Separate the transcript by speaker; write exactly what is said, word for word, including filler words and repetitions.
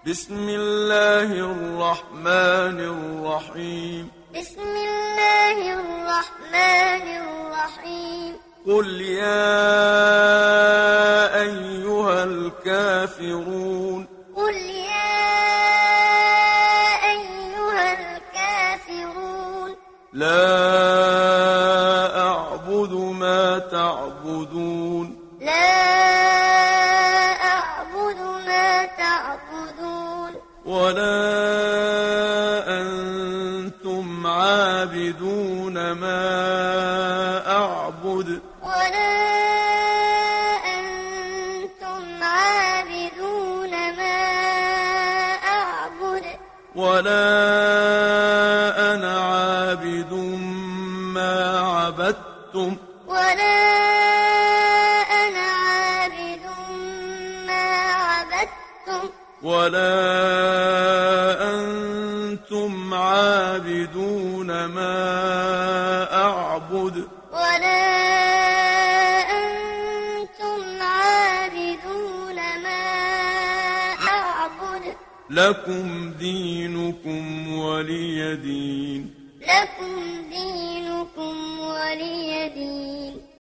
Speaker 1: بسم الله الرحمن الرحيم
Speaker 2: بسم الله الرحمن الرحيم
Speaker 1: قل يا أيها الكافرون
Speaker 2: قل يا أيها الكافرون
Speaker 1: لا أعبد ما تعبدون
Speaker 2: لا أعبد ما تعبدون
Speaker 1: ولا أنتم عابدون ما أعبد
Speaker 2: ولا أنتم عابدون ما أعبد
Speaker 1: ولا أنا عابد ما عبدتم
Speaker 2: ولا أنا عابد ما عبدتم
Speaker 1: ولا أنتم عابدون ما أعبد
Speaker 2: ولا أنتم عابدون ما أعبد
Speaker 1: لكم دينكم ولي دين
Speaker 2: لكم دينكم ولي دين